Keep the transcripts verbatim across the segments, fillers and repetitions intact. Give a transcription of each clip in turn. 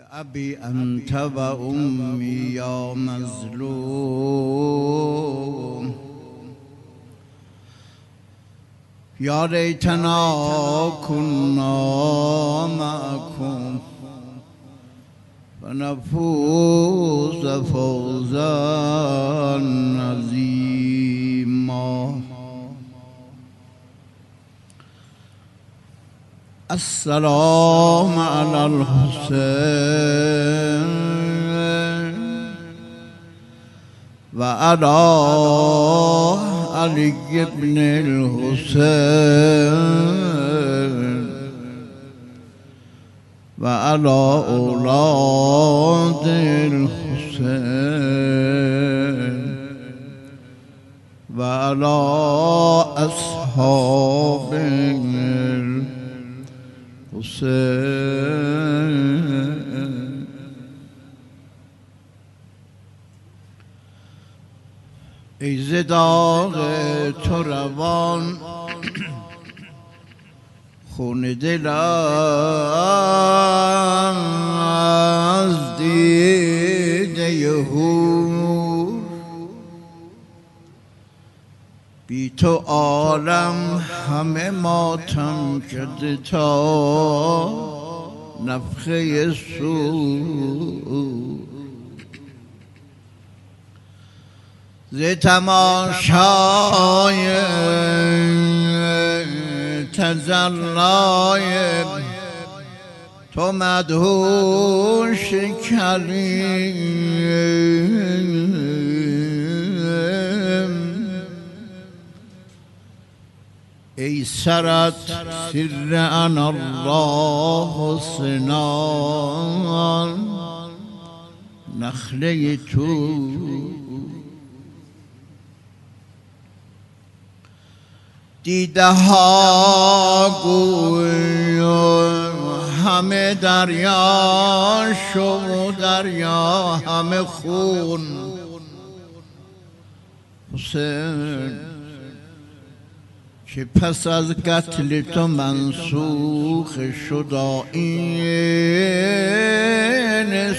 بأبي أنت وأمي يا مظلوم يا ليتنا كنا معكم فنفوز فوزا عظيما. السلام على الحسين وعلى علي بن الحسين وعلى أولاد الحسين وعلى أصحاب الحسين. ای ز داغ تو روان خون دل از دیده هور، بی تو عالم همه ماتم شده تا نفخه صور. ز تماشای تجلای تو مدهوش کلیم، ای سرت سر انا الله سنان نخله تو. دیده ها گوی همه دریا شو، دریا همه خون. حسین که پس از قتل تو منسوخ شد آیین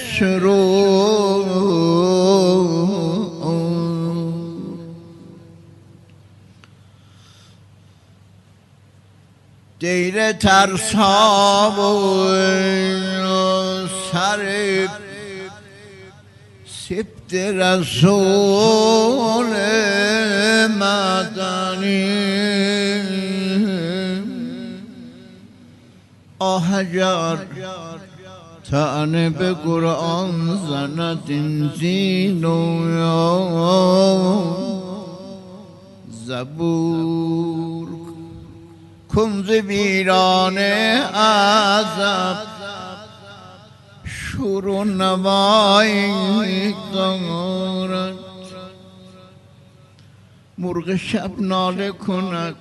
سرور. دیر ترسا و سر سبت رسول مدنی، آهجر تعنه به قرآن زند این زین و زبور کن ز ویران عذاب شور و نوایی دارد. مرغ شب ناله کند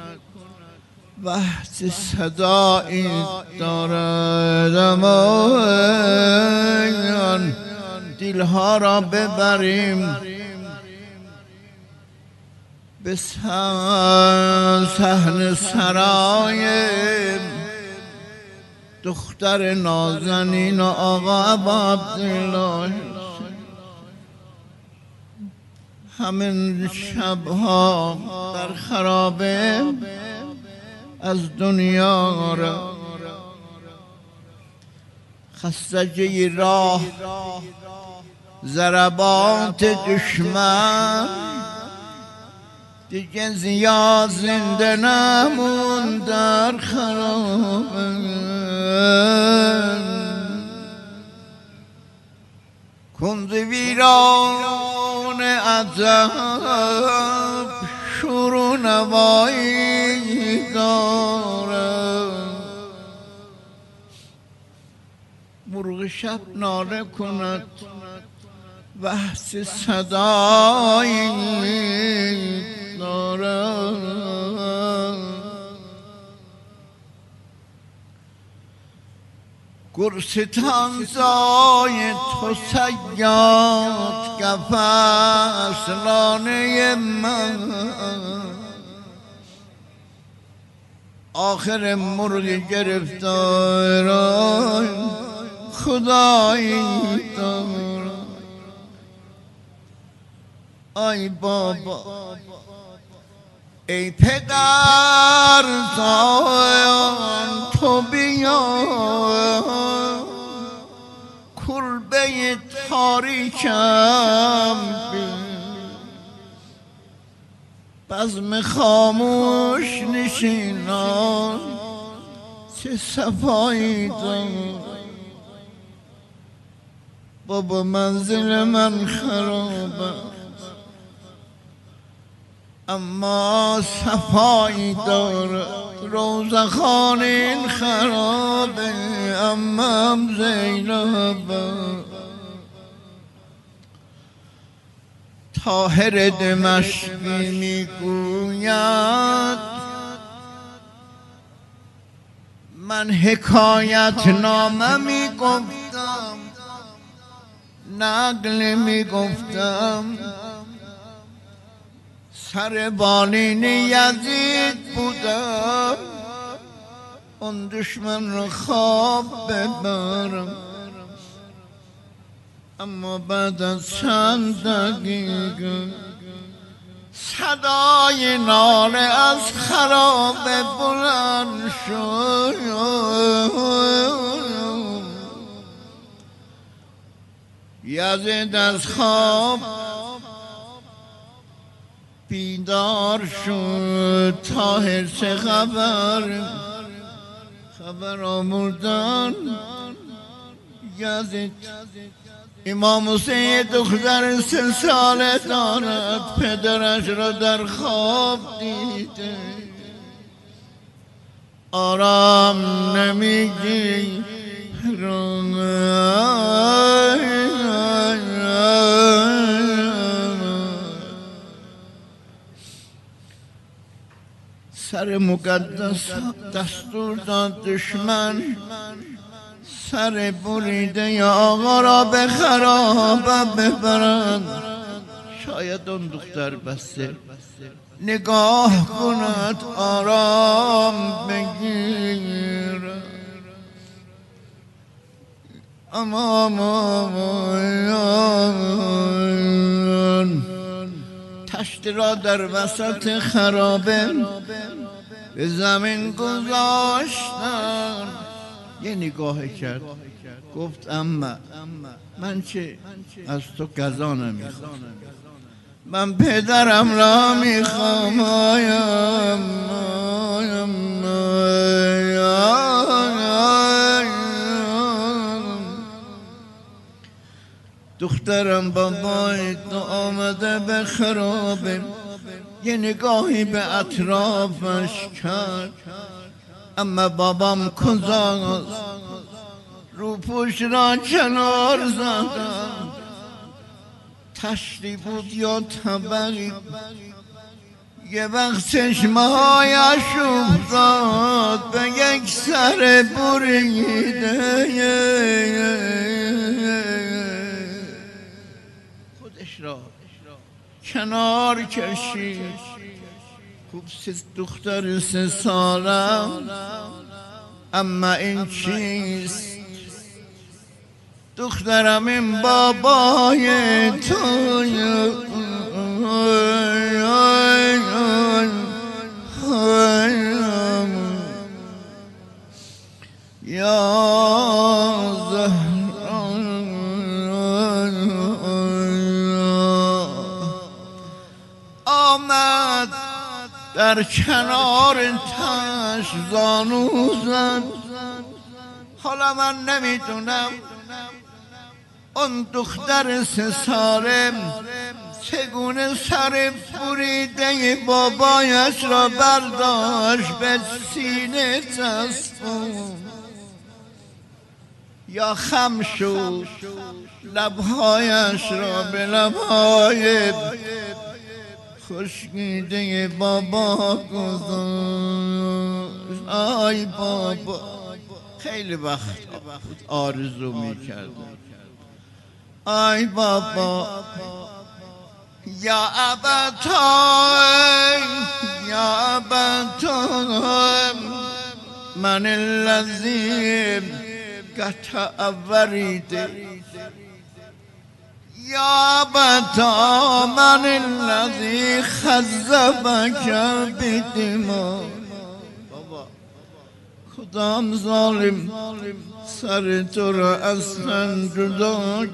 وحش صدایی دارد، اما دلها را ببریم به صحن سرای دختر نازنین و آقا ابا عبدالله. همین شبها در خرابه از دنیا را خستگی راه ضربات دشمن، دیگه زیاد زنده نمون در خرابه. کن ز ویران عذاب شور و نوایی دارد. مرغ شب ناله کند وحش صدایی دارد. گرستان زای تو سیاد قفس لانه من، آخر مرغ گرفتار خدایی دارد. آی بابا ای پدر زایان تو بیا کلبه تاریکم بزم خاموش نشینان چه صفایی دارد. بابا منزل من خرابه اما صفایی داره. روزخان این خرابه اما زینبه. طاهر دمشقی میگوید من حکایت نامه میگفتم نقل میگفتم سر بالین یزید بودم اون دشمن رو خواب ببرم. اما بعد از چند دقیقه صدای ناله از خرابه بلند شد. یزید از خواب بیدار شد. طاهر چه خبر؟ خبر آمردن یزید امام حسین دختر سه ساله دارد. پدرش را در خواب دیده آرام نمیگی سر مقدس دستور داد دشمن سر بریده یا آقا را به خرابه ببرند. شاید اون دختر بسته نگاه کند آرام بگیر. اما امان تشت را در وسط خرابه به زمین گذاشتن. یه نگاه کرد گفت اما من چه از تو قضا نمیخوام من پدرم را میخوام. آیم آیم دخترم بابای تو آمده به خرابه. یه نگاهی به اطرافش کرد اما بابام کجاست؟ روپوش را کنار زدم. تشتی بود یا طبقی یه وقت چشمهایش افتاد به یک سر بریده. خودش را کنار کشید. خوب دختر سه سالم اما این چیست؟ دخترم این بابای توی یا زهرا آمد در کنار تش زانو زد. حالا من نمیدونم اون دختر سه ساله چگونه سر بریده بابایش را برداشت به سینه چسبوند یا خم شد لبهایش را به لبهای خشکیده بابا گذاشت. آی بابا خیلی وقت آرزو میکردم آی بابا یا ابتای یا ابتای من الذی قطع وريده يا بتا من الذي خذبك بدماء خدام ظالم سر تو را اصلا جدا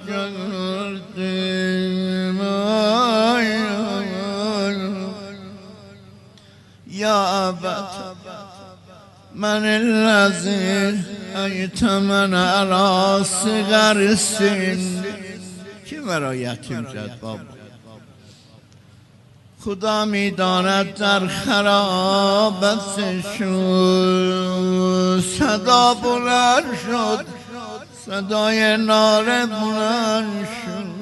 کردیم یا ابت من الذی ایتمن علی صغر سن کی مرا یتیم زد بابا خدا میداند در خرابتشون صدا بلند شد صدای ناله بلند شد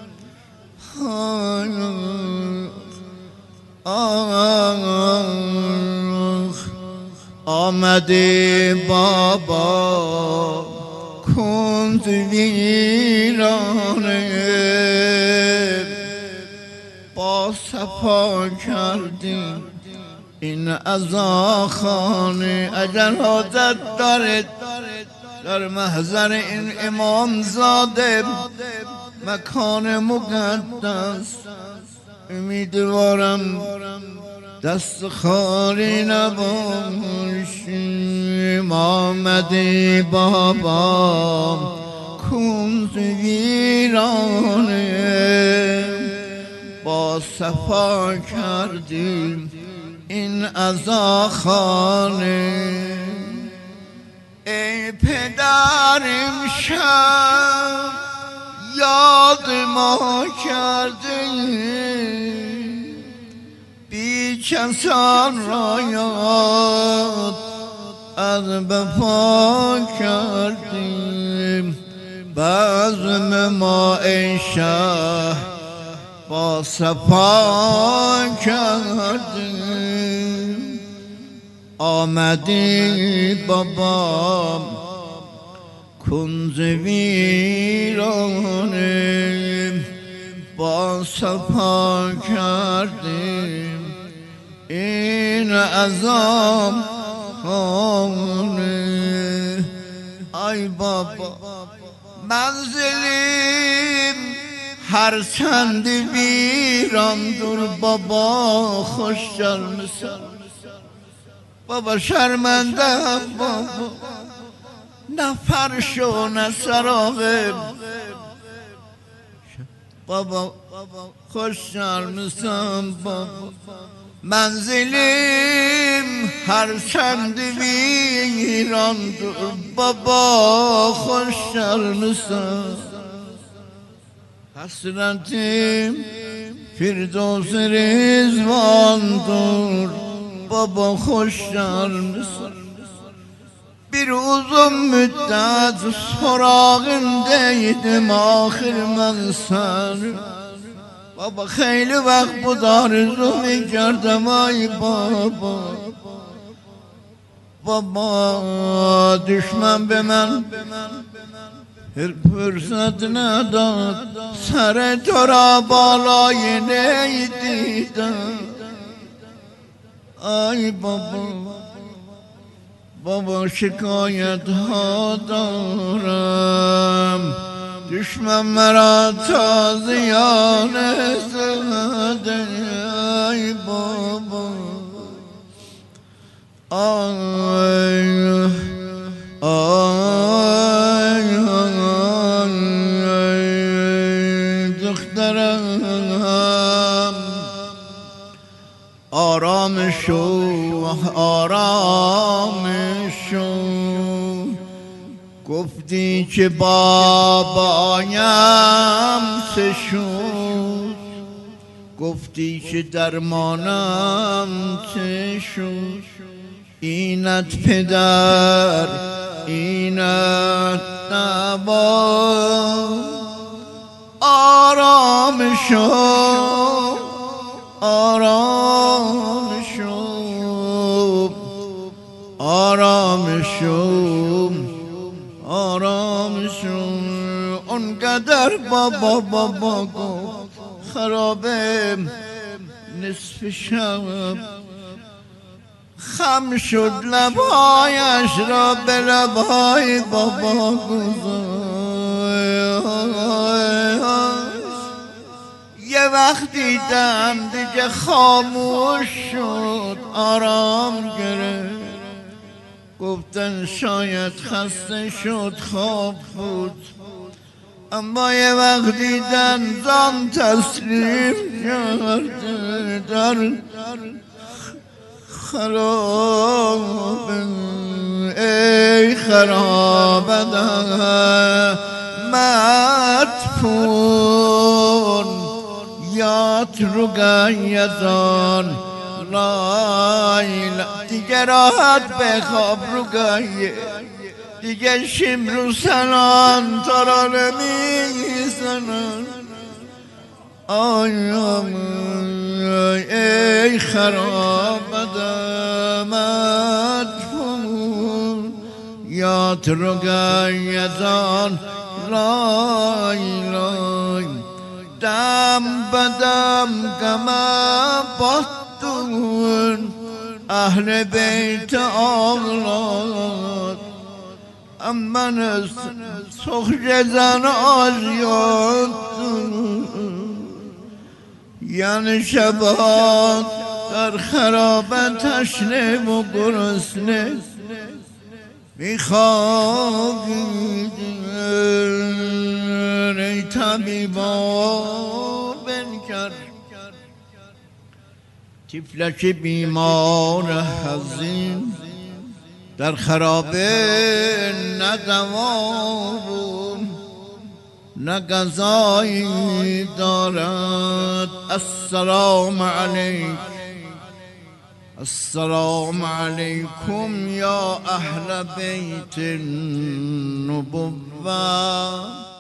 آمده بابا کند ویرانه با صفا کردیم این عزاخانه اگر حاجت دارد در محضر این امام زاده مکان مقدس امیدوارم دست خالی نباشیم آمدی بابا کند ویرانه با صفا کردیم این عزاخانه ای پدر امشب یاد ما کردیم بی کسان را یاد از بپا کردیم بزم ما ای شه با صفا کردیم آمدی بابا کنز ویرانه با صفا کردیم این عذاب خانه ای بابا منزلیم هر چند ویران دور بابا خوش جلمسن بابا شرمنده بابا نه فرش و نه سراغه بابا خوش جلمسن بابا منزلیم هر چند ویران دور بابا خوش جلمسن حسرتیم فردوس رضوان دور بابا خوش جلمسن bir uzun müddet sorağındaydım ahir ben seni baba خیلی وقت بود آرزو میکردم ای بابا بابا دشمن به من فرصت نداد سر تو را بالای نیدیدم ای بابا بابا شکایت ها دارم دشمن مرا تازیانه زده ای بابا آی آی آی دخترم آرام شو آرام شو گفتی که بابایم چه شد گفتی که درمانم چه شد اینت پدر اینت نبا آرام شو آرام شو آرام شو آرام شو اونقدر بابا بابا گفت خرابه نصف شب خم شد لبهایش را به لبهای بابا گذاشت. یه وقت دیدم دیگه خاموش شد، آرام گرفت. گفتن شاید خسته شد، خواب بود. اما یه وقت دیدن جان تسلیم کرده در خراب. ای خراب مدفون یاد رو گایدان لایلا. دیگه راحت بخواب رو گایه، دیگه شمرو سنان تا را نمیزنن. آیم ای خراب مدفون یاد رو گایدان لای لای. دم بدم گمه باتون اهل بیت آغلاد. امن سخج زن آزیاد یعنی شبان در خرابه تشنه و گرسنه میخوابید. ای طبیبا بنگر طفلک بیمار حزین در خرابه نه دوا بود نه غذایی دارد. السلام علیکم السلام علیکم یا اهل بیت النبوة.